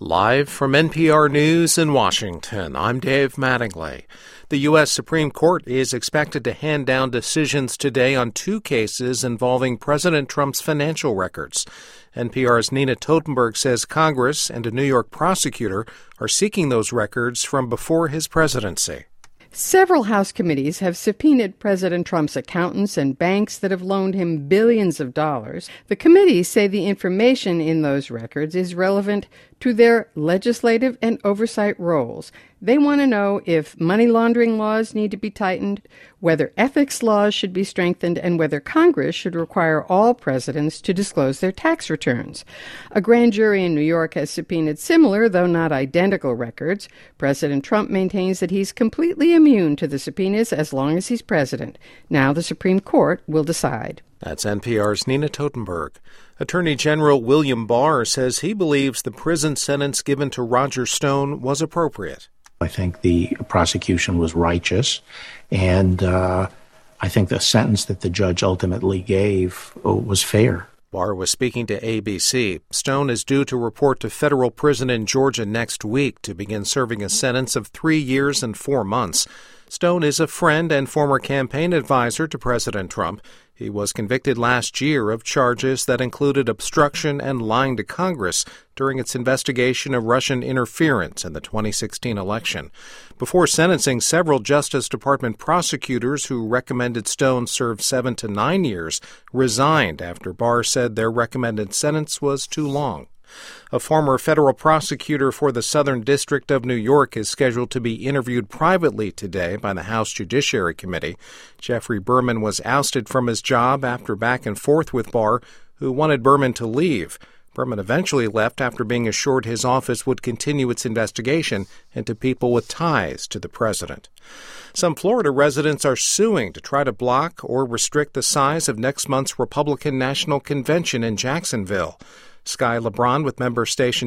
Live from NPR News in Washington, I'm Dave Mattingly. The U.S. Supreme Court is expected to hand down decisions today on two cases involving President Trump's financial records. NPR's Nina Totenberg says Congress and a New York prosecutor are seeking those records from before his presidency. Several House committees have subpoenaed President Trump's accountants and banks that have loaned him billions of dollars. The committees say the information in those records is relevant to their legislative and oversight roles. They want to know if money laundering laws need to be tightened, whether ethics laws should be strengthened, and whether Congress should require all presidents to disclose their tax returns. A grand jury in New York has subpoenaed similar, though not identical, records. President Trump maintains that he's completely immune to the subpoenas as long as he's president. Now the Supreme Court will decide. That's NPR's Nina Totenberg. Attorney General William Barr says he believes the prison sentence given to Roger Stone was appropriate. I think the prosecution was righteous, and I think the sentence that the judge ultimately gave was fair. Barr was speaking to ABC. Stone is due to report to federal prison in Georgia next week to begin serving a sentence of 3 years and 4 months. Stone is a friend and former campaign advisor to President Trump. He was convicted last year of charges that included obstruction and lying to Congress during its investigation of Russian interference in the 2016 election. Before sentencing, several Justice Department prosecutors who recommended Stone serve 7 to 9 years resigned after Barr said their recommended sentence was too long. A former federal prosecutor for the Southern District of New York is scheduled to be interviewed privately today by the House Judiciary Committee. Jeffrey Berman was ousted from his job after back and forth with Barr, who wanted Berman to leave. Berman eventually left after being assured his office would continue its investigation into people with ties to the president. Some Florida residents are suing to try to block or restrict the size of next month's Republican National Convention in Jacksonville. Sky LeBron with member station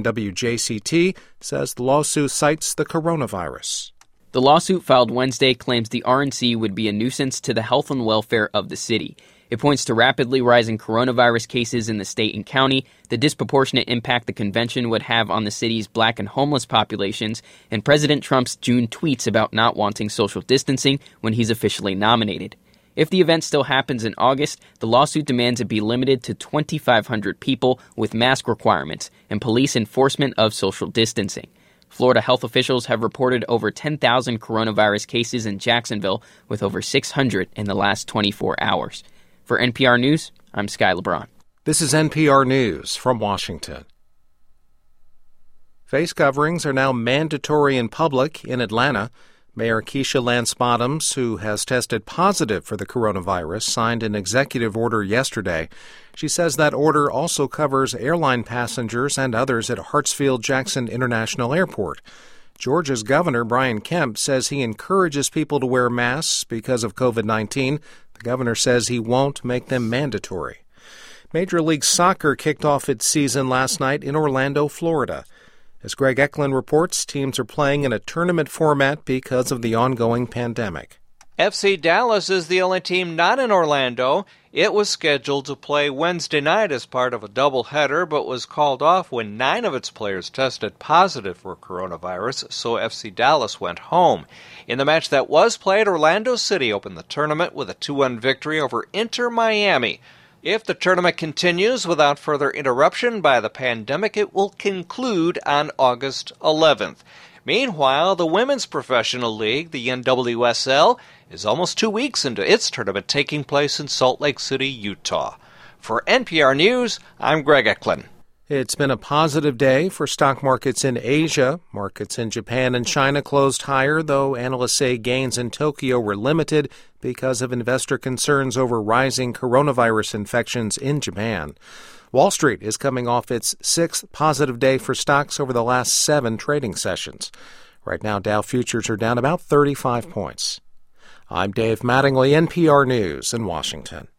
WJCT says the lawsuit cites the coronavirus. The lawsuit filed Wednesday claims the RNC would be a nuisance to the health and welfare of the city. It points to rapidly rising coronavirus cases in the state and county, the disproportionate impact the convention would have on the city's black and homeless populations, and President Trump's June tweets about not wanting social distancing when he's officially nominated. If the event still happens in August, the lawsuit demands it be limited to 2,500 people with mask requirements and police enforcement of social distancing. Florida health officials have reported over 10,000 coronavirus cases in Jacksonville, with over 600 in the last 24 hours. For NPR News, I'm Sky LeBron. This is NPR News from Washington. Face coverings are now mandatory in public in Atlanta. Mayor Keisha Lance Bottoms, who has tested positive for the coronavirus, signed an executive order yesterday. She says that order also covers airline passengers and others at Hartsfield-Jackson International Airport. Georgia's Governor Brian Kemp says he encourages people to wear masks because of COVID-19. The governor says he won't make them mandatory. Major League Soccer kicked off its season last night in Orlando, Florida. As Greg Eklund reports, teams are playing in a tournament format because of the ongoing pandemic. FC Dallas is the only team not in Orlando. It was scheduled to play Wednesday night as part of a doubleheader, but was called off when 9 of its players tested positive for coronavirus, so FC Dallas went home. In the match that was played, Orlando City opened the tournament with a 2-1 victory over Inter Miami. If the tournament continues without further interruption by the pandemic, it will conclude on August 11th. Meanwhile, the Women's Professional League, the NWSL, is almost 2 weeks into its tournament taking place in Salt Lake City, Utah. For NPR News, I'm Greg Eklund. It's been a positive day for stock markets in Asia. Markets in Japan and China closed higher, though analysts say gains in Tokyo were limited because of investor concerns over rising coronavirus infections in Japan. Wall Street is coming off its 6th positive day for stocks over the last 7 trading sessions. Right now, Dow futures are down about 35 points. I'm Dave Mattingly, NPR News in Washington.